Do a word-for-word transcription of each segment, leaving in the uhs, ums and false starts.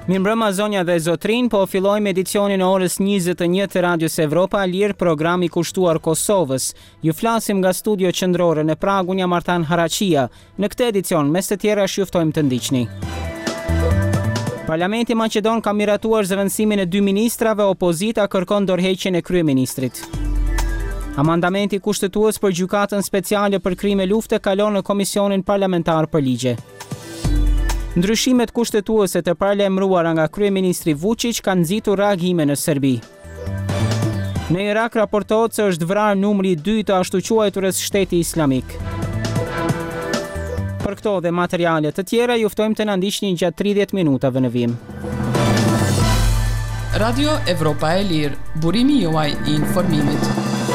Mirëmbrëma zonja dhe zotrin, po fillojmë edicionin e orës njëzet e një të Radios Evropa Lirë, programi kushtuar Kosovës. Ju flasim nga studio qendrore në Prag, unë jam Artan Haraqia. Në këtë edicion, mes të tjera shjuftojmë të ndiqni. Parlamenti Maqedon ka miratuar zëvendësimin e dy ministrave, opozita kërkon dorëheqjen e kryeministrit. Amandamenti kushtetues për gjykatën speciale për krime lufte kalon në Komisionin Parlamentar për Ligje. Ndryshimet kushtetuese të paralajmëruara nga kryeministri Vučić kanë nxitur reagime në Serbi. Në Irak raportohet se është vrarë numri i dytë të ashtu quajturës Shteti Islamik. Për këto dhe materiale të tjera ju ftojmë të na ndiqni gjatë tridhjetë minutave në vim. Radio Evropa e Lirë, burimi juaj i informimit.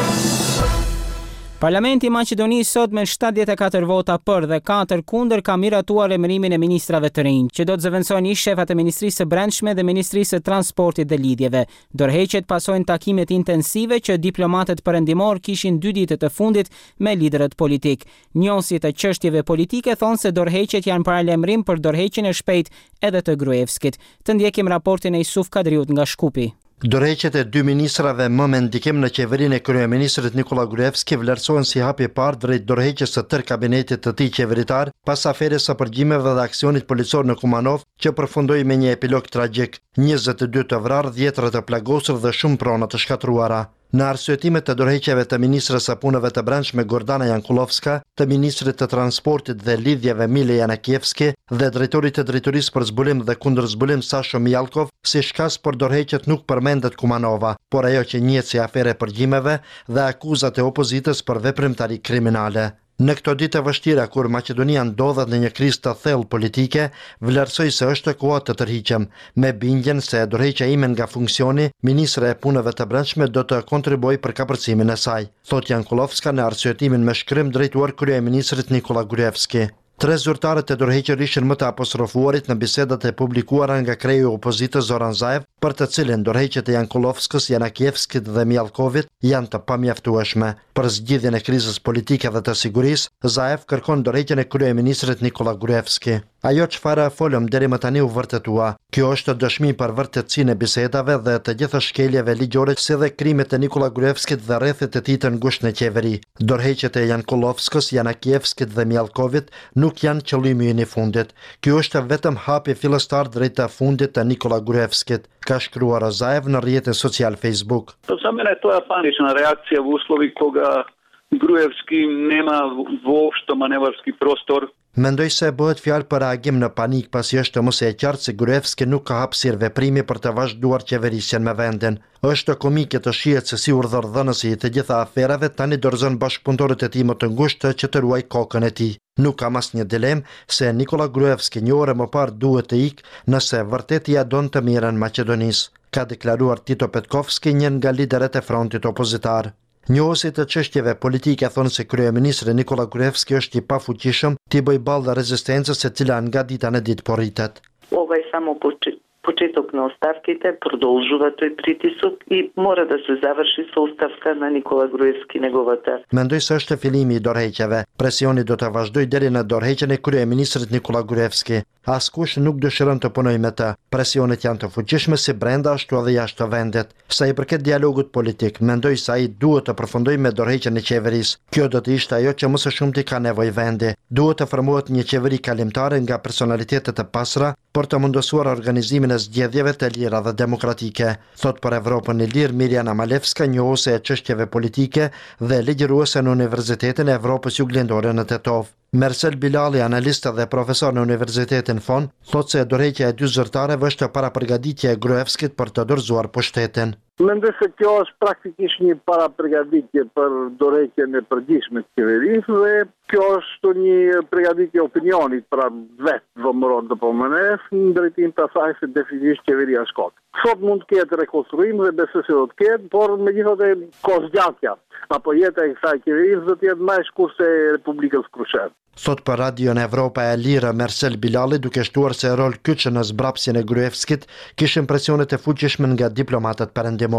Parlamenti i Maqedonisë sot me shtatëdhjetë e katër vota për dhe katër kundër ka miratuar emërimin e ministrave të rinj, që do të zëvendësojnë ish shefat e Ministrisë së Brendshme dhe Ministrisë së Transportit dhe Lidhjeve. Dorëheqjet pasojnë takimet intensive që diplomatët perëndimor kishin dy ditët të fundit me liderët politik. Njohësit e çështjeve politike thonë se dorëheqjet janë paralajmërim për dorëheqjen e shpejtë edhe të Gruevskit. Të ndjekim raportin e Isuf Kadriut nga Shkupi. Dorëheqjet e dy ministrave më me ndikim në qeverinë e kryeministrit Nikola Gruevski vlerësohen si hapi i parë drejt dorëheqjes së tërë kabinetit të tij qeveritar pas aferës së përgjimeve dhe aksionit policor në Kumanov, që përfundoi me një epilog tragjik, njëzet e dy të vrarë, dhjetër të plagosur dhe shumë prona të shkatruara. Në arsyetimet të dorëheqjeve të ministres së punëve të brendshme Gordana Jankulovska, të ministrit të transportit dhe lidhjeve Mile Janakievski dhe drejtorit të drejtorisë për zbulim dhe kundër zbulim Sasho Mijalkov, si shkas për dorëheqjet nuk përmendet Kumanova, por ajo që njihet si afere përgjimeve dhe akuzat e opozitës për veprimtari kriminale. Në këto ditë e vështira kur Maqedonia ndodhet në një krizë të thellë politike, vlerësoj se është koha të tërhiqem, me bindjen se dorëheqja ime nga funksioni ministre e punëve të brendshme do të kontribuoj për kapërcimin e saj, thot Jankulovska në arsyetimin me shkrim drejtuar kryeministrit Nikola Gruevski. Tre zyrtarët e dorëhequr ishin më të apostrofuarit në bisedat e publikuara nga kreu i opozitës Zoran Zaev, për të cilin dorëheqjet e Jankulovskës, Janakievskit dhe Mijalkovit janë të pamjaftueshme. Për zgjidhjen e krizës politike dhe të sigurisë, Zaev kërkon dorëheqjen e kryeministrit Nikola Gruevski. Ajo çfarë folëm deri më tani u vërtetua. Kjo është dëshmi për vërtetësinë e bisedave dhe të gjitha shkeljeve ligjore, si dhe krimet e Nikola Gruevskit dhe rrethit të tij të ngushtë në qeveri. Dorëheqjet e Jankulovskës, Janakievskit dhe Mijalkovit nuk janë qëllimi i fundit. Ky është vetëm hapi fillestar drejt të fundit të Nikola Gruevskit, ka shkruar Zaev në rrjetin social Facebook. Za mene to je panična reakcija u uslovi koga Gruevski nema uopšte manevarski prostor. Mendoj se bëhet fjalë për reagim në panik, pasi është mos e qartë se Gruevski nuk ka hapësirë veprimi për të vazhduar qeverisjen me vendin. Është komike të shihet se si urdhërdhënësi i të gjitha aferave tani dorëzon bashkëpunëtorët e tij më të ngushtë që të ruaj kokën e tij. Nuk kam asnjë dilemë se Nikola Gruevski një orë më parë duhet të ikë nëse vërtet ia don të mirën Maqedonisë, ka deklaruar Tito Petkovski, një nga liderët e frontit opozitar. Njohësit të çështjeve politike thonë se kryeministri Nikola Gruevski është i pafuqishëm t'i bëj ballë rezistencës e cila nga dita në ditë po rritet. Ovo je samo početok na ostavkите, продолжува тој притисок и мора да се заврши со оставка на Никола Груевски неговата. Mendoj se është fillimi i dorëheqjeve. Presioni do të vazhdojë deri në dorëheqjen e kryeministrit Nikola Gruevski. Askush nuk dëshiron të punojë me të. Presionet janë të fuqishme si brenda ashtu edhe jashtë vendit. Sa i përket dialogut politik, mendoj se ai duhet të përfundojë me dorëheqjen e qeverisë. Kjo do të ishte ajo që më së shumti ka nevojë vendi. Duhet të formohet një qeveri kalimtare nga personalitete të pasra për të mundësuar organizimin e zgjedhjeve të lira dhe demokratike, thot për Evropën e Lirë Mirjana Malevska, njohëse e çështjeve politike dhe ligjëruese në Universitetin e Evropës Juglindore në Tetov. Mersel Bilali, analist dhe profesor në Universitetin Fon, thot se dorëheqja e dy zyrtarëve është parapërgatitje e Gruevskit për të dorëzuar pushtetin. Mendoj se kjo është praktikisht një parapërgatitje për dorëheqjen e përgjithshme të qeverisë dhe kjo është një përgatitje opinionit, pra vetë vëmëron të përmënes në drejtim të asaj se definisht qeveria shkot. Sot mund të ketë rekonstruim dhe besoj se do të ketë, por megjithatë kohëzgjatja apo jeta e kësaj qeverisë do të jetë më e shkurtër se Republikës Krushet. Thot për Radion Evropa e Lirë Mersel Bilali, duke shtuar se rol kyçë në zbrapsjen e Gruevskit kishin presionet e fuqishme nga diplomatët perëndimor.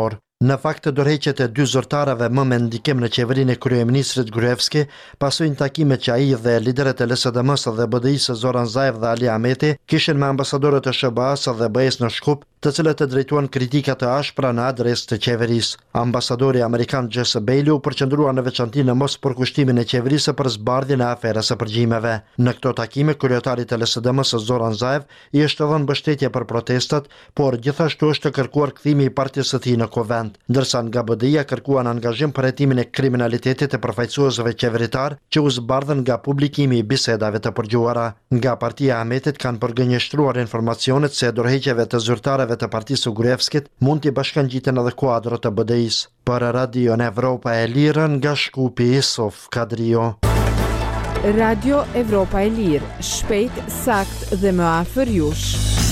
Në fakt, dorëheqjet e dy zyrtarëve më me ndikim në qeverinë e kryeministrit Gruevski pasojnë takimet që ai dhe liderët e L S D M-s dhe B D I-s Zoran Zaev dhe Ali Ahmeti kishin me ambasadorët e S B A-s dhe B E-s në Shkup, të cilët e drejtuan kritika të ashpra në adresë të qeverisë. Ambasadori amerikan Jesse Bailey u përqendrua në veçanti në mos përkushtimin e qeverisë për zbardhjen e aferës së përgjimeve. Në këto takime, kryetarit të L S D M-s Zoran Zaev i është dhënë mbështetje për protestat, por gjithashtu është kërkuar kthimi i partisë së tij në Kuvend, ndërsa nga B D I-ja kërkuan angazhim për hetimin e kriminalitetit e përfaqësuesve qeveritar që u zbardhën nga publikimi i bisedave të përgjuara. Nga partia e Ahmetit kanë përgënjeshtruar informacionet se dorëheqjeve të zyrtarëve të partisë së Gruevskit mund t'i bashkangjiten edhe kuadrot të B D I-s. Për Radio Evropa e Lirë nga Shkupi, Sof Kadrio. Radio Evropa e Lirë, shpejt, sakt dhe më afër jush.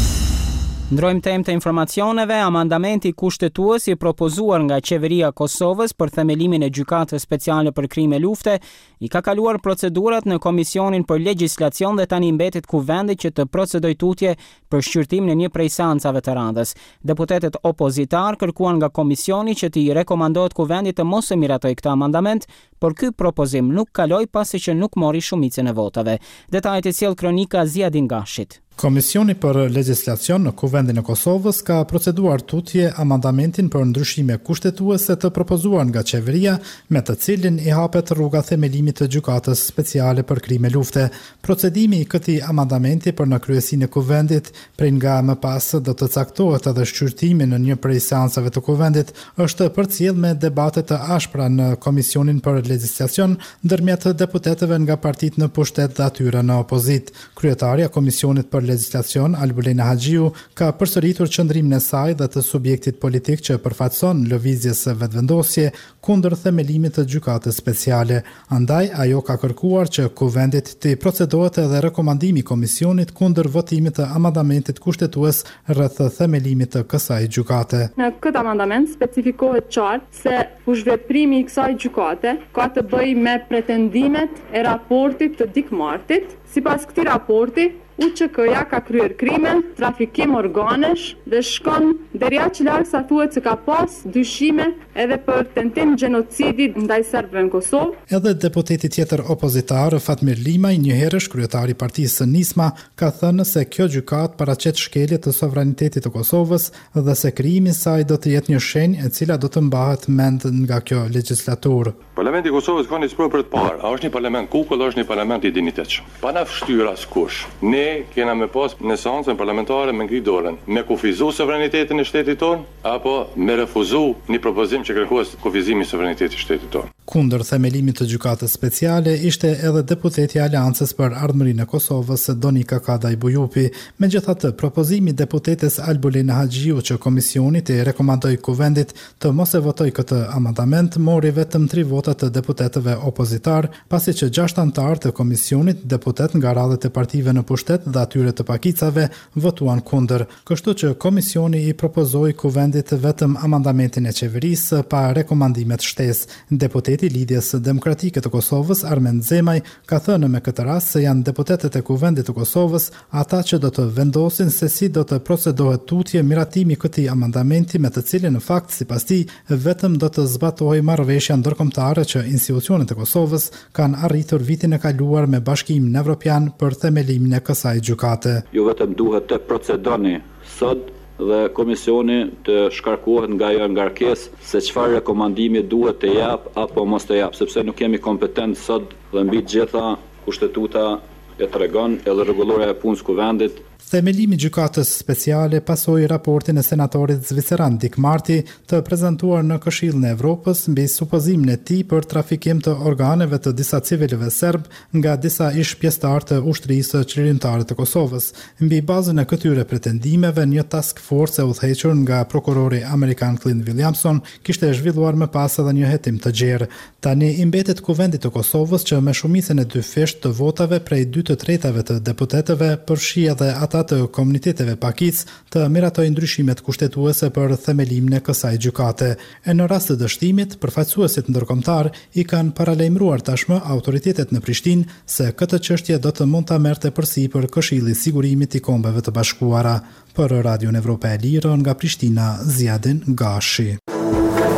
Ndrojmë temë të informacioneve. Amandamenti kushtetues i propozuar nga qeveria e Kosovës për themelimin e gjykatës speciale për krime lufte i ka kaluar procedurat në Komisionin për Legjislacion dhe tani mbetet Kuvendi që të procedojë tutje për shqyrtim në një prej seancave të radhës. Deputetët opozitar kërkuan nga komisioni që t'i rekomandohet Kuvendit të mos e miratojë këtë amandament, por ky propozim nuk kaloi pasi që nuk mori shumicën e votave. Detajet e sjell kronika Ziadin Gashit. Komisioni për Legjislacion në Kuvendin e Kosovës ka proceduar tutje amandamentin për ndryshime kushtetuese të propozuar nga qeveria, me të cilin i hapet rruga themelimit të gjykatës speciale për krime lufte. Procedimi i këtij amandamenti për në kryesinë e Kuvendit, prej nga më pas do të caktohet edhe shqyrtimi në një prej seancave të Kuvendit, është përcjell me debate të ashpra në Komisionin për Legjislacion ndërmjet deputetëve nga partitë në pushtet dhe atyre në opozit. Kryetaria e Komisionit për Legjislacion, Albulena Haxhiu, ka përsëritur qëndrimin e saj dhe të subjektit politik që përfaqëson lëvizjes së vetëvendosje kundër themelimit të gjykatës speciale. Andaj, ajo ka kërkuar që Kuvendit të procedohet edhe rekomandimi i Komisionit kundër votimit të amandamentit kushtetues rreth themelimit të kësaj gjykate. Në këtë amandament specifikohet qartë se fushveprimi i kësaj gjykate ka të bëjë me pretendimet e raportit të dikmartit. Sipas këtij raporti, U Q K-ja ka kryer krime, trafikim organesh dhe shkon deri aq larg sa thuhet se ka pas dyshime edhe për tentim gjenocidi ndaj serbëve në Kosovë. Edhe deputeti tjetër opozitar, Fatmir Limaj, njëherësh kryetari i partisë së Nisma, ka thënë se kjo gjykat paraqet shkelje të sovranitetit të Kosovës dhe se krijimi i saj do të jetë një shenjë e cila do të mbahet mend nga kjo legjislaturë. Parlamenti i Kosovës ka një sprovë për të parë. A është një parlament kukull, është një parlament i dinjitetshëm. Pa na fshtyr askush. Ne kena me pas në seancën parlamentare me ngrit dorën, me kufizu sovranitetin e shtetit ton, apo me refuzu një propozim që kërkohet kufizimi i sovranitetit të shtetit ton. Kundër themelimit të gjykatës speciale ishte edhe deputeti i Aleancës për Ardhmërinë e Kosovës, Donika Kadaj Bujupi. Megjithatë, propozimi i deputetes Albulena Haxhiu që komisioni të rekomandoi Kuvendit të mos e votojë këtë amandament mori vetëm tri vota të deputetëve opozitar, pasi që gjashtë anëtar të komisionit, deputet nga radhët e partive në pushtet dhe atyre të pakicave, votuan kundër. Kështu që komisioni i propozoi Kuvendit vetëm amandamentin e qeverisë pa rekomandimet shtesë. Deputeti i Lidhjes Demokratike të Kosovës, Armend Zemaj, ka thënë me këtë rast se janë deputetët e Kuvendit të Kosovës ata që do të vendosin se si do të procedohet tutje miratimi këtij amandamenti, me të cilin në fakt sipas tij vetëm do të zbatohej marrëveshja ndërkombëtare që institucionet e Kosovës kanë arritur vitin e kaluar me Bashkimin Evropian për themelimin e kësaj gjykate. Ju vetëm duhet të procedoni sot dhe komisioni të shkarkohet nga ajo ngarkesë se çfarë rekomandimi duhet të jap apo mos të jap, sepse nuk kemi kompetent sot dhe mbi të gjitha kushtetuta e tregon edhe rregulloria e punës Kuvendit. Themelimi i gjykatës speciale pasoi raportin e senatorit zviceran Dick Marty të prezantuar në Këshillin e Evropës mbi supozimin e tij për trafikim të organeve të disa civilëve serb nga disa ish pjesëtar të ushtrisë çlirimtare të Kosovës. Mbi bazën e këtyre pretendimeve, një task force e udhëhequr nga prokurori amerikan Clint Williamson kishte zhvilluar më pas edhe një hetim të gjerë. Tani i mbetet Kuvendit të Kosovës që me shumicën e dy fesht të votave prej dy të tretave të deputetëve përfshi edhe ata të komuniteteve pakic të miratojnë ndryshimet kushtetuese për themelimin e kësaj gjykate. E në rast të dështimit, përfaqësuesit ndërkombëtar i kanë paralajmëruar tashmë autoritetet në Prishtinë se këtë çështje do të mund ta merrte përsipër Këshilli i Sigurimit i Kombeve të Bashkuara. Për Radio Evropa e Lirë nga Prishtina, Ziadin Gashi.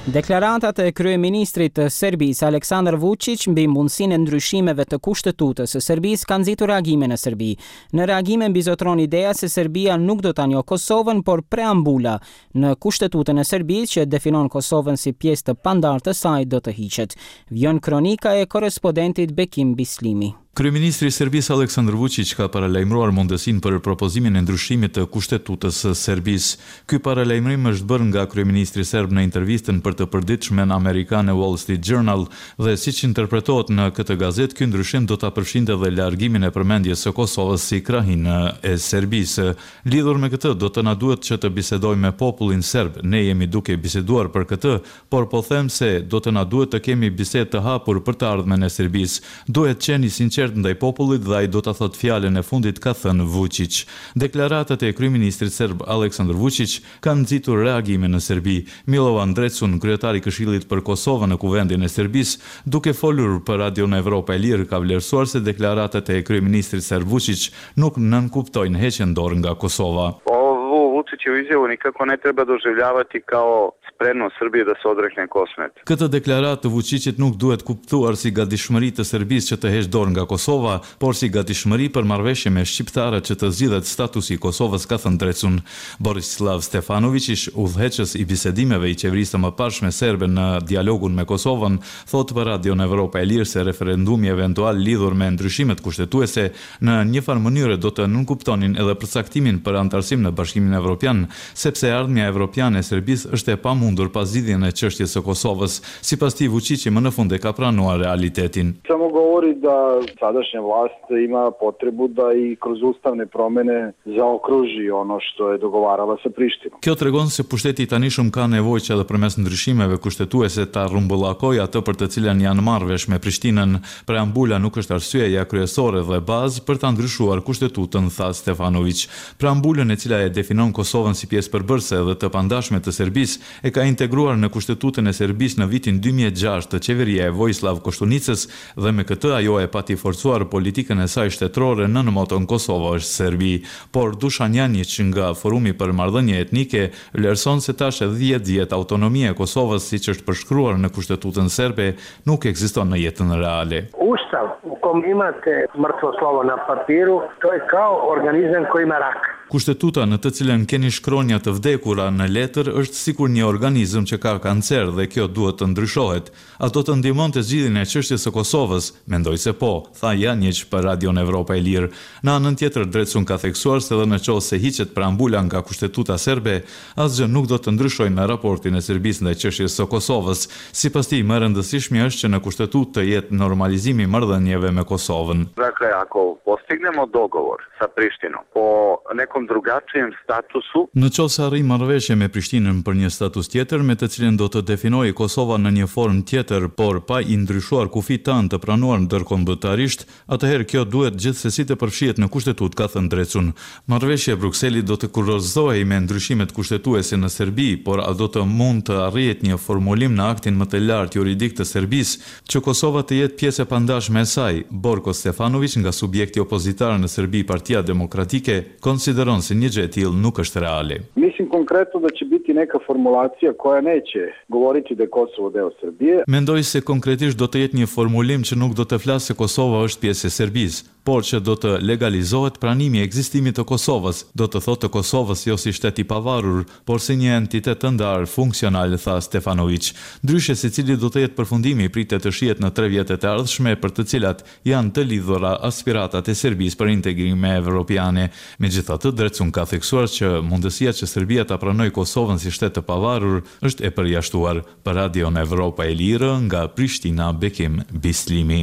Deklaratat e kryeministrit të Serbisë Aleksandar Vučić mbi mundësinë e ndryshimeve të kushtetutës së Serbisë kanë nxitur reagime në Serbi. Në reagime mbizotron ideja se Serbia nuk do ta njohë Kosovën, por preambula në kushtetutën e Serbisë që definon Kosovën si pjesë të pandartë të saj do të hiqet. Vjon kronika e korrespondentit Bekim Bislimi. Kryeministri i Serbisë Aleksandar Vučić ka paralajmëruar mundësinë për propozimin e ndryshimit të kushtetutës së Serbisë. Ky paralajmërim është bërë nga kryeministri serb në intervistën për të përditshmen amerikane Wall Street Journal dhe siç interpretohet në këtë gazetë, ky ndryshim do ta përfshinte edhe largimin e përmendjes së Kosovës si krahinë e Serbisë. Lidhur me këtë, do të na duhet që të bisedojmë me popullin serb. Ne jemi duke biseduar për këtë, por po them se do të na duhet të kemi bisedë të hapur për të ardhmen e Serbisë. Duhet të qeni sinqert ndaj popullit dhe ai do ta thotë fjalën e fundit, ka thënë Vučić. Deklaratat e kryeministrit serb Aleksandar Vučić kanë nxitur reagime në Serbi. Milovan Drecun, kryetari i Këshillit për Kosovën në Kuvendin e Serbisë, duke folur për Radio Evropa e Lirë, ka vlerësuar se deklaratat e kryeministrit serb Vučić nuk nënkuptojnë heqjen dorë nga Kosova. Vučićevu izjavu nikako ne treba doživljavati kao spremnost Srbije da se odrekne Kosmet. Këtë deklaratë të Vučićit nuk duhet kuptuar si gatishmëri të Serbisë që të heqë dorë nga Kosova, por si gatishmëri për marrëveshje me shqiptarët që të zgjidhet statusi i Kosovës, ka thënë Drecun. Borislav Stefanović, ish udhëheqës i bisedimeve i qeverisë së mëparshme serbe në dialogun me Kosovën, thotë për Radio Evropa e Lirë se referendumi eventual lidhur me ndryshimet kushtetuese në një farë mënyrë do të nënkuptonin edhe përcaktimin për antarësim në Bashkimin Evropian, sepse ardhmja evropiane e Serbisë është e pamundur pas zgjidhjen e çështjes së Kosovës. Sipas tij, Vučić më në fund e ka pranuar realitetin. Samo govori da sadašnja vlast ima potrebu da i kroz ustavne promene zaokruži ono što je dogovarala sa Prištinom. Kjo tregon se pushteti i tanishëm ka nevojë që edhe përmes ndryshimeve kushtetuese ta rrumbullakojë atë për të cilën janë marrë vesh me Prishtinën. Preambula nuk është arsyeja kryesore dhe bazë për ta ndryshuar kushtetutën, tha Stefanović. Preambulën e cila e definon Kosovën si pjesë përbërëse dhe të pandashme të Serbisë e ka integruar në kushtetutën e Serbisë në vitin dy mijë e gjashtë të qeveria e Vojislav Koštunicës dhe me këtë ajo e pati forcuar politikën e saj shtetërore nën moton Kosova është Serbi. Por Dušan Janjić nga Forumi për Marrëdhënie Etnike vlerëson se tash e dhjetë autonomia e Kosovës siç është përshkruar në kushtetutën serbe nuk ekziston në jetën reale. Ustav u kom imate mrtvo slovo na papiru, to je kao organizam koji ima rak. Kushtetuta në të cilën keni shkronja të vdekura në letër është sikur një organizëm që ka kancer dhe kjo duhet të ndryshohet. A do të ndihmonte zgjidhjen e çështjes së Kosovës? Mendoj se po, tha Janjić për Radio Evropa e Lirë. Në anën tjetër, Drecun ka theksuar se edhe në qoftë se hiqet preambula nga kushtetuta serbe, asgjë nuk do të ndryshojë në raportin e Serbisë ndaj çështjes së Kosovës. Sipas tij, më e rëndësishme është që në kushtetutë të jetë normalizimi i marrëdhënieve me Kosovën. Dakle, ako postignemo dogovor sa Prištinom po nekom drugačijem statusu. Në qoftë se arrijmë marrëveshje me Prishtinën për një status tjetër me të cilin do të definojë Kosova në një formë tjetër, por pa i ndryshuar kufit tanë të pranuar ndërkombëtarisht, atëherë kjo duhet gjithsesi të përfshihet në kushtetutë, ka thënë Drecun. Marrëveshja e Brukselit do të kurorëzohej me ndryshimet kushtetuese në Serbi, por a do të mund të arrihet një formulim në aktin më të lartë juridik të Serbisë që Kosova të jetë pjesë e pandashme e saj? Borko Stefanović nga subjekti opozitar në Serbi, Partia Demokratike, konsideron se një gjë e tillë nuk është reale. Mislim konkretno da će biti neka formulacija koja neće govoriti da je Kosovo deo Srbije. Mendoj se konkretisht do të jetë një formulim që nuk do të flasë se Kosova është pjesë e Serbisë, por që do të legalizohet pranimi i ekzistimit të Kosovës, do të thotë të Kosovës jo si shtet i pavarur, por si një entitet të ndar funksional, tha Stefanović. Ndryshe secili do të jetë përfundimi i pritet të shihet në tre vjetet e ardhshme për të cilat janë të lidhura aspiratat e Serbisë për integrime evropiane. Megjithatë, Drecun ka theksuar që mundësia që Serbia ta pranojë Kosovën si shtet të pavarur është e përjashtuar. Për Radio Evropa e Lirë nga Prishtina, Bekim Bislimi.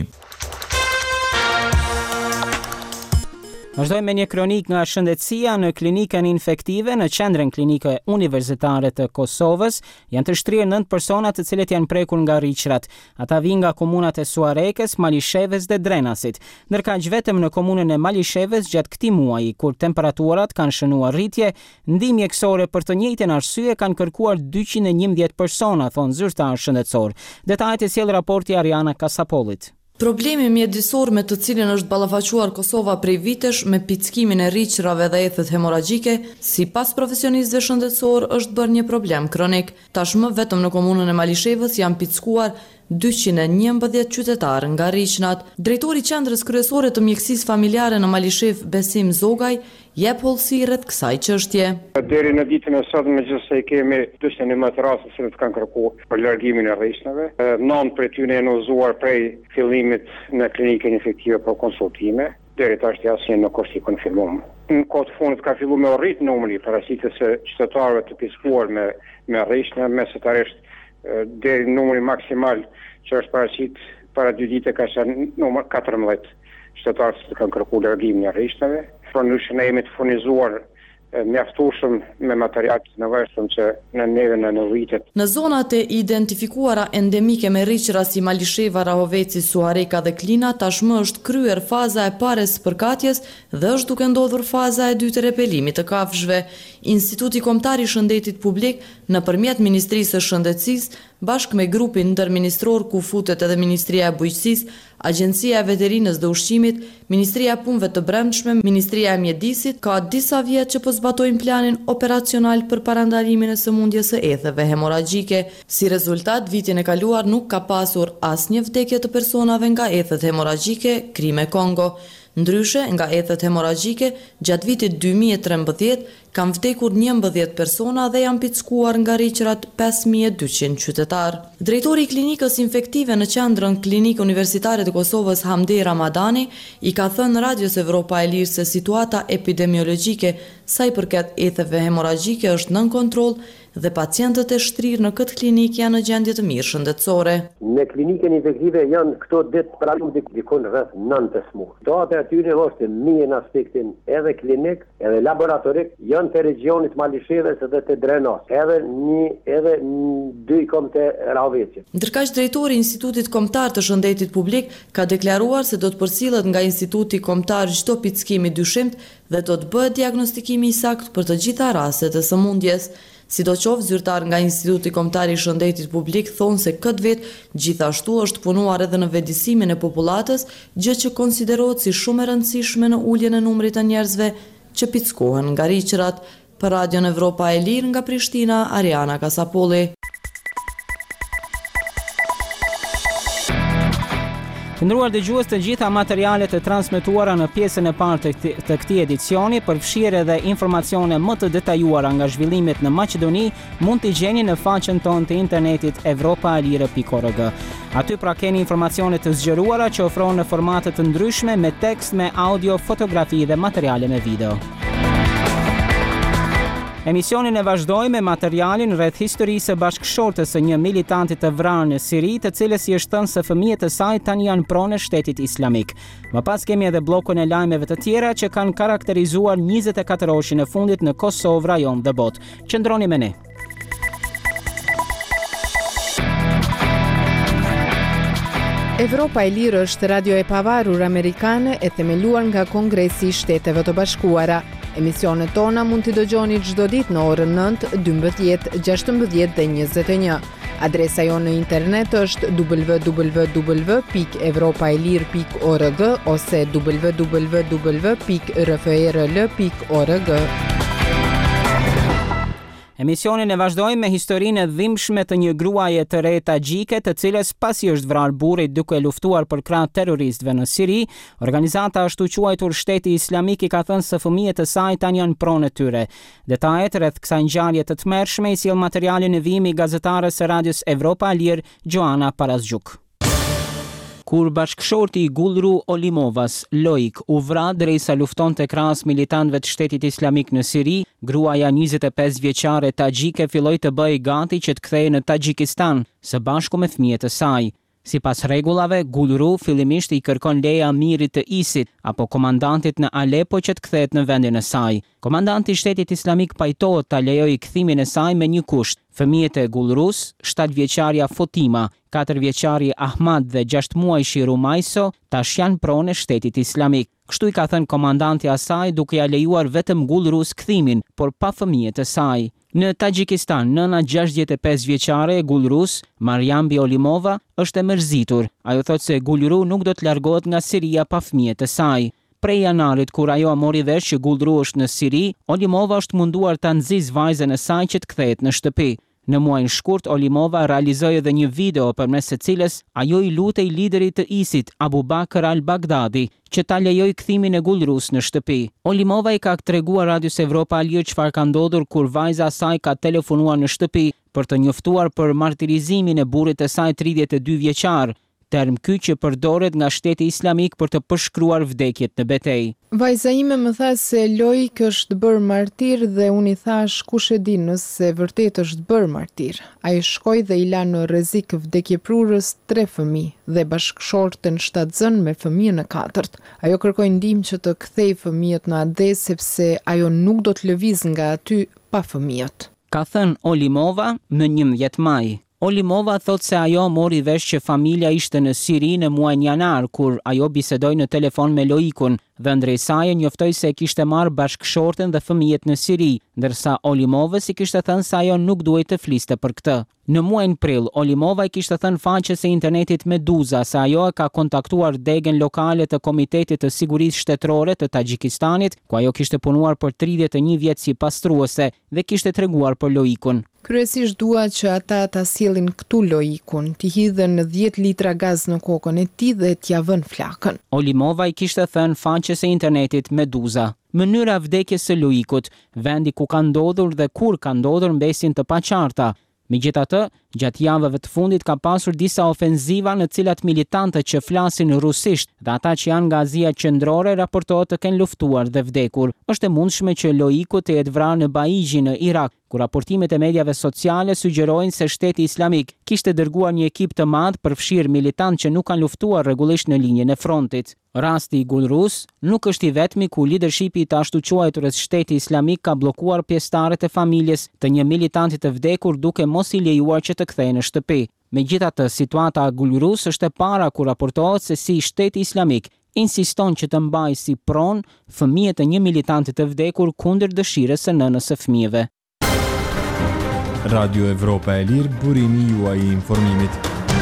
Vazhdojmë me një kronik nga shëndetësia. Në klinikën infektive në qendrën klinike universitare të Kosovës janë të shtrirë nëntë persona të cilët janë prekur nga rriqrat. Ata vijnë nga komunat e Suarekës, Malisheves dhe Drenasit. Ndërkaq vetëm në komunën e Malisheves gjatë këtij muaji, kur temperaturat kanë shënuar rritje, ndihmë mjekësore për të njëjtën arsye kanë kërkuar dyqind e njëmbëdhjetë persona, thon zyrtar shëndetësor. Detajet e sjell raporti Ariana Kasapolit. Problemi mjedisor me të cilin është ballafaquar Kosova prej vitesh me pickimin e rriqrave dhe ethet hemoragjike, sipas profesionistëve shëndetësor është bërë një problem kronik. Tashmë vetëm në komunën e Malishevës janë pickuar dyqind e njëmbëdhjetë qytetarë nga rriqnat. Drejtori i Qendrës Kryesore të Mjekësisë Familjare në Malishev, Besim Zogaj, jep hollësi rreth kësaj çështje. Deri në ditën e sotme megjithëse kemi dyshim në të raste që të kanë kërkuar për largimin e rriqnave. Nëntë prej tyre janë udhëzuar prej fillimit në klinikën efektive për konsultime. Deri tash asnjë nuk është i konfirmuar. Në kohë të fundit ka filluar me rrit numri paraqitjes së qytetarëve të piskuar me me rriqna, mesatarisht deri numri maksimal që është paraqit para dy ditë ka qenë numër katërmbëdhjetë qytetarë që kanë kërkuar largimin e rriqnave. Përndryshe ne jemi të furnizuar mjaftueshëm me material të nevojshëm që në neve në nëllitet. Në zonat e identifikuara endemike me rriqra si Malisheva, Rahoveci, Suareka dhe Klina, tashmë është kryer faza e parë e spërkatjes dhe është duke ndodhur faza e dytë e repelimit të kafshëve. Instituti Kombëtar i Shëndetit Publik nëpërmjet Ministrisë së Shëndetësisë bashkë me grupin ndërministror ku futet edhe Ministria e Bujqësisë, Agjencia e Veterinës dhe Ushqimit, Ministria e Punëve të Brendshme, Ministria e Mjedisit, ka disa vjet që po zbatojnë planin operacional për parandalimin e sëmundjes së etheve hemoragjike. Si rezultat, vitin e kaluar nuk ka pasur asnjë vdekje të personave nga ethet hemoragjike, krime Kongo. Ndryshe, nga ethet hemoragjike, gjatë vitit dy mijë e trembëdhjetë kanë vdekur njëmbëdhjetë persona dhe janë pickuar nga rriqrat pesë mijë e dyqind qytetar. Drejtori i klinikës infektive në qendrën Klinikë Universitare të Kosovës, Hamdej Ramadani, i ka thënë Radios Evropa e Lirë se situata epidemiologjike sa i përket etheve hemoragjike është nën kontroll dhe pacientët e shtrirë në këtë klinikë janë në gjendje të mirë shëndetësore. Në klinikën infektive janë këto ditë pranuar dikon rreth nëntë muaj. Data e tyre është mirë në aspektin edhe klinik, edhe laboratorik, janë të regionit Malishevës dhe të Drenos, edhe një edhe dy kom të Rahoveci. Ndërkaq drejtori i Institutit Kombëtar të Shëndetit Publik ka deklaruar se do të përcillet nga Instituti Kombëtar çdo pickim i dyshimt dhe do të bëhet diagnostikimi i saktë për të gjitha rastet e sëmundjes. Sidoqoftë, zyrtar nga Instituti Kombëtar i Shëndetit Publik thonë se këtë vit gjithashtu është punuar edhe në vetëdijsimin e popullatës, gjë që konsiderohet si shumë e rëndësishme në uljen e numrit të njerëzve që pickohen nga rriqrat. Për Radion Evropa e Lirë nga Prishtina, Ariana Kasapolli. Të nderuar dëgjues, të gjitha materialet e transmetuara në pjesën e parë të këtij edicioni, përfshirë edhe informacione më të detajuara nga zhvillimet në Maqedoni, mund t'i gjeni në faqen tonë të internetit evropa e lire pikë org. Aty pra keni informacione të zgjeruara që ofrohen në formate të ndryshme me tekst, me audio, fotografi dhe materiale me video. Emisionin e vazhdoj me materialin rreth historisë së bashkëshortës së një militanti të vrarë në Siri, të cilës i është thënë se fëmijët e saj tani janë pronë e shtetit islamik. Më pas kemi edhe bllokun e lajmeve të tjera që kanë karakterizuar njëzet e katër orëshin e fundit në Kosovë, rajon dhe botë. Qëndroni me ne. Evropa e Lirë është radio e pavarur amerikane e themeluar nga Kongresi i Shteteve të Bashkuara. Emisionet tona mund t'i dëgjoni çdo ditë në orën nëntë, dymbëdhjetë, gjashtëmbëdhjetë dhe njëzet e një. Adresa jonë në internet është w w w pikë evropa e lirë pikë org ose w w w pikë r f r l pikë org. Emisionin e vazhdojmë me historinë e dhimbshme të një gruaje të re tagjike, të cilës pasi është vrarë burri duke luftuar për krah terroristëve në Siri, organizata ashtu quajtur Shteti Islamik i ka thënë se fëmijët e saj tani janë pronë e tyre. Detajet rreth kësaj ngjarje të tmerrshme i sjell materialin e vijimi i gazetares së Radios Evropa e Lirë, Joana Parazgjuk. Kur bashkëshorti i Gulru Olimovas, Loik, u vra drejsa luftonte krahas militantëve të Shtetit Islamik në Siri, gruaja njëzet e pesë vjeçare tagjike filloi të bëhej gati që të kthehej në Tagjikistan, së bashku me fëmijët e saj. Sipas rregullave, Gulru fillimisht i kërkon leje amirit të ISIT apo komandantit në Alepo që të kthehet në vendin e saj. Komandanti i Shtetit Islamik pajtohet ta lejojë kthimin e saj me një kusht. Fëmijët e Gullrus, shtatë vjeçaria Fotima, katër vjeçari Ahmad dhe gjashtë muajshi Rumajso, tash janë pronë e Shtetit Islamik. Kështu i ka thënë komandanti asaj duke ja lejuar vetëm Gullrus kthimin, por pa fëmijët e saj. Në Tagjikistan, nëna gjashtëdhjetë e pesë vjeçare e Gullrus, Mariambi Olimova, është e mërzitur. Ajo thotë se Gullru nuk do të largohet nga Siria pa fëmijët e saj. Prej janarit, kur ajo mori vesh që Gullru është në Siri, Olimova është munduar ta nxizë vajzën e saj që të kthehet në shtëpi. Në muajin shkurt, Olimova realizoi edhe një video përmes së cilës ajo i lutej liderit të ISIT, Abu Bakr al-Baghdadi, që ta lejoj kthimin e Gullrus në shtëpi. Olimova i ka treguar Radios Evropa Alir çfarë ka ndodhur kur vajza e saj ka telefonuar në shtëpi për të njoftuar për martirizimin e burrit të saj tridhjetë e dy vjeçar. Term ky që përdoret nga Shteti Islamik për të përshkruar vdekjet në betejë. Vajza ime më tha se Lojk është bërë martir dhe unë i thash kush e di nëse vërtet është bërë martir. Ai shkoi dhe i la në rrezik vdekjeprurës tre fëmijë dhe bashkëshorten shtatzën me fëmijën e katërt. Ajo kërkoi ndihmë që të kthej fëmijët në adres sepse ajo nuk do të lëviz nga aty pa fëmijët. Ka thënë Olimova në njëmbëdhjetë maj. Olimova thot se ajo mori vesh që familja ishte në Siri në muajin janar, kur ajo bisedoi në telefon me Loikun dhe ndrej saj njoftoi se kishte marrë bashkëshorten dhe fëmijët në Siri, ndërsa Olimova si kishte thënë se ajo nuk duhej të fliste për këtë. Në muajin prill, Olimova i kishte thënë faqes së internetit Meduza se ajo e ka kontaktuar degen lokale të Komitetit të Sigurisë Shtetërore të Tagjikistanit, ku ajo kishte punuar për tridhjetë e një vjet si pastruese dhe kishte treguar për Loikun. Kryesisht dua që ata ta sjellin këtu Loikun, t'i hidhen dhjetë litra gaz në kokën e tij dhe t'ia vën flakën. Olimova i kishte thënë faqes së internetit Meduza. Mënyra vdekjes së Loikut, vendi ku ka ndodhur dhe kur ka ndodhur mbesin të paqarta. Megjithatë, gjatë javëve të fundit ka pasur disa ofenziva në cilat militantët që flasin rusisht dhe ata që janë nga Azia Qendrore raportohet të kenë luftuar dhe vdekur. Është e mundshme që Loiku të jetë vrarë në Baiji në Irak, ku raportimet e mediave sociale sugjerojnë se Shteti Islamik kishte dërguar një ekip të madh përfshirë militantë që nuk kanë luftuar rregullisht në linjën e frontit. Rasti i Gullrus nuk është i vetmi ku lidershipi i të ashtu quajturës Shteti Islamik ka bllokuar pjesëtarët e familjes të një militanti të vdekur duke mos i lejuar që të kthehej në shtëpi. Megjithatë, situata e Gullrus është e para ku raportohet se si Shteti Islamik insiston që të mbajë si pronë fëmijët e një militanti të vdekur kundër dëshirës së nënës së fëmijëve. Radio Evropa e Lirë, burimi juaj i informimit.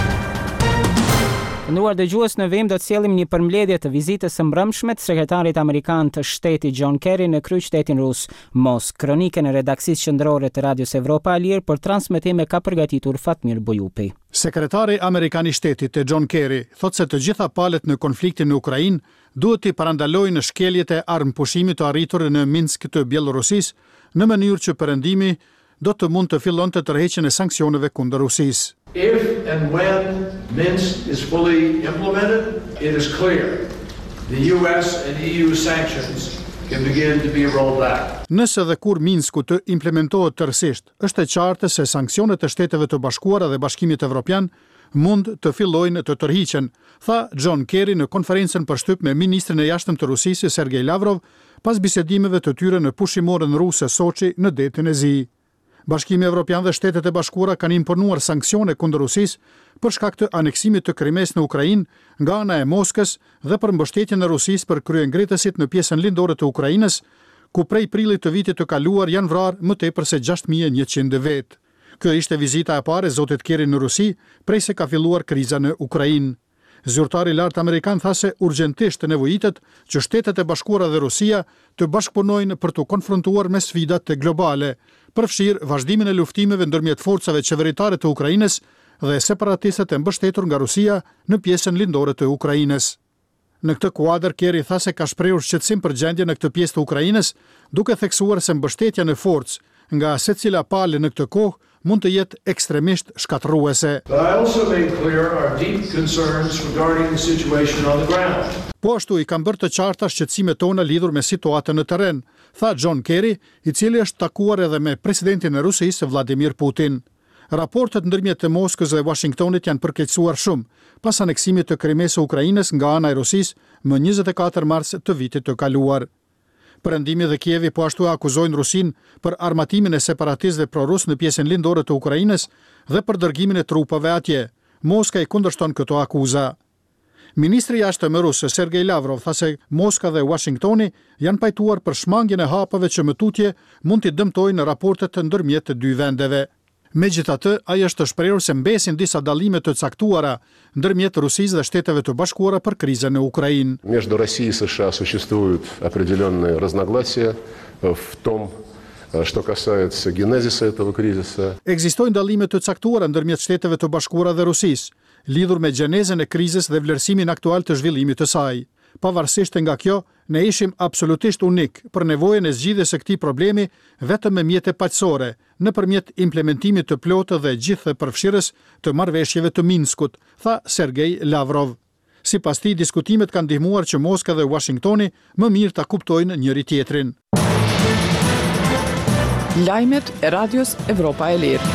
Nderuar dëgjues, në vim do të sjellim një përmbledhje të vizitës së mbrëmshme të sekretarit amerikan të shtetit John Kerry në kryeqytetin rus Moskë. Kronikën e redaksisë qendrore të Radios Evropa e Lirë për transmetim e ka përgatitur Fatmir Bujupi. Sekretari amerikan i shtetit John Kerry thotë se të gjitha palët në konfliktin në Ukrainë duhet të parandalojnë në shkeljet e armëpushimit të arritur në Minsk të Bielorusisë në mënyrë që perëndimi do të mund të fillon të tërheqjen e sanksioneve kundër Rusisë. If and when Minsk is fully implemented, it is clear the U S and E U sanctions can begin to be rolled back. Nëse dhe kur Minsku të implementohet tërësisht, është e qartë se sanksionet e Shteteve të Bashkuara dhe Bashkimit Evropian mund të fillojnë të tërhiqen, tha John Kerry në konferencën për shtyp me ministrin e jashtëm të Rusisë Sergej Lavrov pas bisedimeve të tyre në pushimorën ruse Soçi në detin e Zi. Bashkimi Evropian dhe Shtetet e Bashkuara kanë imponuar sanksione kundër Rusisë për shkak të aneksimit të Krimes në Ukrainë nga ana e Moskës dhe për mbështetjen e Rusisë për kryengritësit në pjesën lindore të Ukrainës, ku prej prillit të vitit të kaluar janë vrarë më tepër se gjashtë mijë e njëqind vetë. Kjo ishte vizita e parë e zotit Kerry në Rusi prej se ka filluar kriza në Ukrainë. Zyrtari i lartë amerikan tha se urgjentisht nevojitet që Shtetet e Bashkuara dhe Rusia të bashkëpunojnë për të konfrontuar me sfidat globale, përfshirë vazhdimin e luftimeve ndërmjet forcave qeveritare të Ukrainës dhe separatistët e mbështetur nga Rusia në pjesën lindore të Ukrainës. Në këtë kuadër, Kerry tha se ka shprehur shqetësim për gjendjen në këtë pjesë të Ukrainës, duke theksuar se mbështetja në forcë nga secila palë në këtë kohë mund të jetë ekstremisht shkatërruese. But I also made clear our deep concerns regarding the situation on the ground. Po ashtu i kam bërë të qarta shqetësimet tona lidhur me situatën në terren, tha John Kerry, i cili është takuar edhe me presidentin e Rusisë Vladimir Putin. Raportet ndërmjet të Moskës dhe Washingtonit janë përkeqësuar shumë pas aneksimit të Krimes së Ukrainës nga ana e Rusisë më njëzet e katër mars të vitit të kaluar. Perëndimi dhe Kievi po ashtu akuzojnë Rusin për armatimin e separatistëve prorus në pjesën lindore të Ukrainës dhe për dërgimin e trupave atje. Moska i kundërshton këto akuza. Ministri i jashtëm rus Sergej Lavrov tha se Moska dhe Washingtoni janë pajtuar për shmangjen e hapave që më tutje mund t'i dëmtojnë raportet të ndërmjet të dy vendeve. Megjithatë, ai është të shprehur se mbesin disa dallime të caktuara ndërmjet Rusisë dhe Shteteve të Bashkuara për krizën në Ukrainë. Между Россией и США существуют определенные разногласия в том, что касается генезиса этого кризиса. Ekzistojnë dallime të caktuara ndërmjet Shteteve të Bashkuara dhe Rusisë, lidhur me gjenezën e krizës dhe vlerësimin aktual të zhvillimit të saj. Pavarësisht nga kjo, ne ishim absolutisht unik për nevojën e zgjidhjes së këtij problemi vetëm me mjete paqësore, nëpërmjet implementimit të plotë dhe gjithë përfshirës të marrëveshjeve të Minskut, tha Sergej Lavrov. Sipas tij, diskutimet kanë ndihmuar që Moska dhe Washingtoni më mirë ta kuptojnë njëri tjetrin. Lajmet e Radios Evropa e Lirë.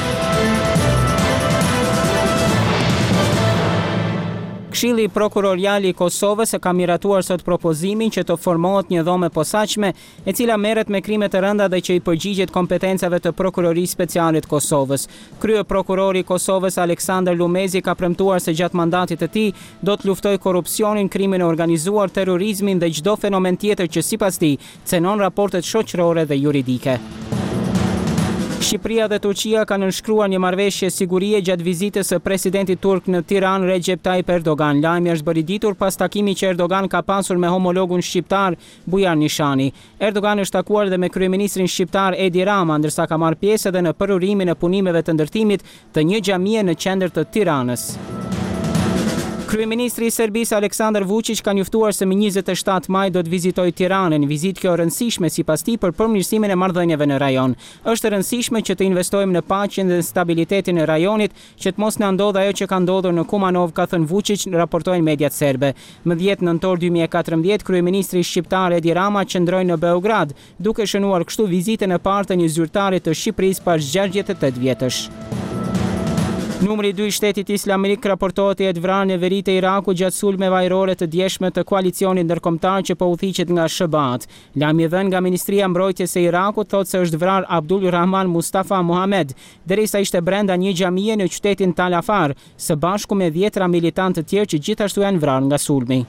Këshilli prokurorial i Kosovës e ka miratuar sot propozimin që të formohet një dhomë e posaçme e cila merret me krime të rënda dhe që i përgjigjet kompetencave të Prokurorisë Speciale të Kosovës. Krye prokurori i Kosovës Aleksandar Lumezi ka premtuar se gjatë mandatit të tij do të luftojë korrupsionin, krimin e organizuar, terrorizmin dhe çdo fenomen tjetër që sipas tij cenon raportet shoqërore dhe juridike. Shqipëria dhe Turqia kanë nënshkruar një marrëveshje sigurie gjatë vizitës së presidentit turk në Tiranë Recep Tayyip Erdogan. Lajmi është bërë i ditur pas takimit që Erdogan ka pasur me homologun shqiptar Bujar Nishani. Erdogan është takuar dhe me kryeministrin shqiptar Edi Rama, ndërsa ka marrë pjesë edhe në përurimin e punimeve të ndërtimit të një xhamie në qendër të Tiranës. Kryeministri i Serbisë Aleksandar Vučić ka njoftuar se më njëzet e shtatë maj do të vizitojë Tiranën, vizitë kjo rëndësishme sipas tij për përmirësimin e marrëdhënieve në rajon. Është e rëndësishme që të investojmë në paqen dhe stabilitetin e rajonit, që të mos na ndodhë ajo që ka ndodhur në Kumanov, ka thënë Vučić, raportojnë mediat serbe. Më dhjetë nëntor dy mijë e katërmbëdhjetë, kryeministri shqiptar Edi Rama qëndroi në Beograd, duke shënuar kështu vizitën e parë të një zyrtari të Shqipërisë pas gjashtëdhjetë e tetë vjetësh. Numri dy i shtetit islamik raportohet e vrarë në veri të Iraku gjatë sulmeve ajrore të djeshme të koalicionit ndërkombëtar që po udhëhiqet nga Shëbat. Lajmi i dhënë nga Ministria e Mbrojtjes e Irakut thotë se është vrarë Abdul Rahman Mustafa Mohamed, derisa ishte brenda një xhamie në qytetin Tal Afar, së bashku me dhjetra militantë të tjerë që gjithashtu janë vrarë nga sulmi.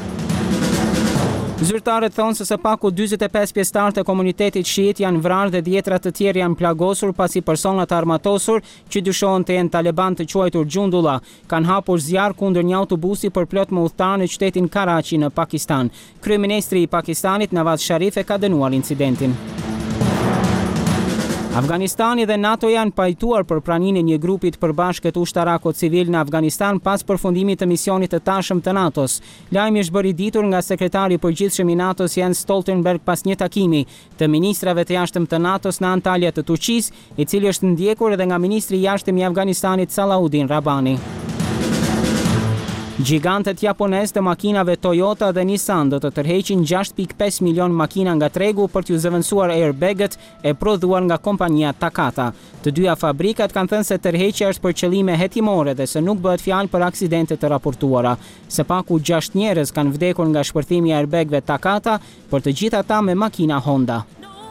Zyrtarët thonë se së paku dyzet e pesë pjesëtarë të komunitetit shiit janë vrarë dhe dhjetra të tjerë janë plagosur pasi personat armatosur që dyshohen të jenë Taliban të quajtur Gjundullah kanë hapur zjarr kundër një autobusi përplot me udhëtar në qytetin Karachi në Pakistan. Kryeministri i Pakistanit Nawaz Sharif e ka dënuar incidentin. Afganistani dhe NATO janë pajtuar për pranimin e një grupi të përbashkët ushtarako-civil në Afganistan pas përfundimit të misionit të tashëm të NATO-s. Lajmi është bërë i ditur nga sekretari i përgjithshëm i NATO-s Jens Stoltenberg pas një takimi të ministrave të jashtëm të NATO-s në Antalya të Turqisë, i cili është ndjekur edhe nga ministri i jashtëm i Afganistanit Salahuddin Rabbani. Gjigantët japonez të makinave Toyota dhe Nissan do të tërheqin gjashtë pikë pesë milion makina nga tregu për t'ju zëvendësuar airbagët e prodhuar nga kompania Takata. Të dyja fabrikat kanë thënë se tërheqja është për qëllime hetimore dhe se nuk bëhet fjalë për aksidente të raportuara. Së paku gjashtë njerëz kanë vdekur nga shpërthimi i airbagëve Takata, për të gjithë ata me makina Honda.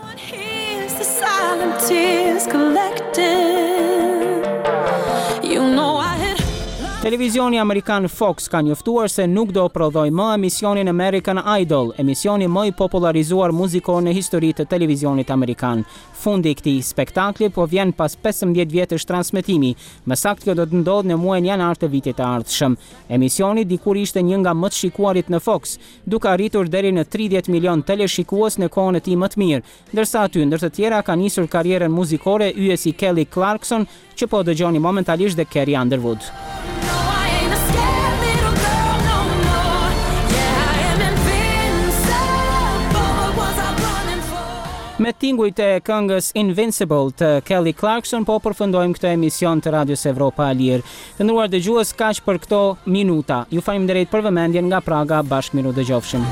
Televizioni Amerikan Fox ka njoftuar se nuk do prodhoj më emisionin American Idol, emisioni më i popularizuar muzikor në histori të televizionit amerikan. Fundi i këtij spektakli po vjen pas pesëmbëdhjetë vjetësh transmetimi, më saktë kjo do të ndodhë në muajin janar të vitit të ardhshëm. Emisioni dikur ishte një nga më të shikuarit në Fox, duke arritur deri në tridhjetë milion teleshikues në kohën e tij më të mirë, ndërsa aty ndër të tjera ka nisur karrierën muzikore yjesi Kelly Clarkson, që po dëgjoni momentalisht dhe Carrie Underwood. Me tingujt e këngës Invincible të Kelly Clarkson po përfundojmë këtë emision të Radios Evropa e Lirë. Të nderuar dëgjues, kaq për këto minuta. Ju falenderoj për vëmendjen nga Praga, bashkë miru dëgjofshim.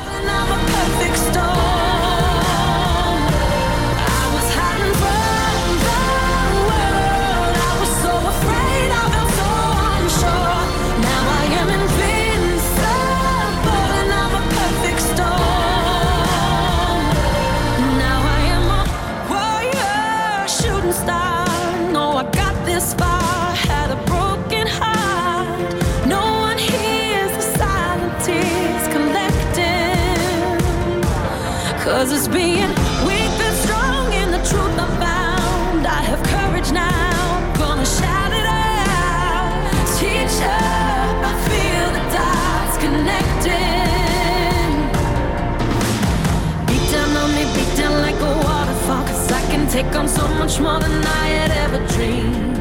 'cause it's being weak but strong in the truth I found. I have courage now, gonna shout it out. Teacher, I feel the dots connecting. Beat down on me, beat down like a waterfall, 'cause I can take on so much more than I had ever dreamed.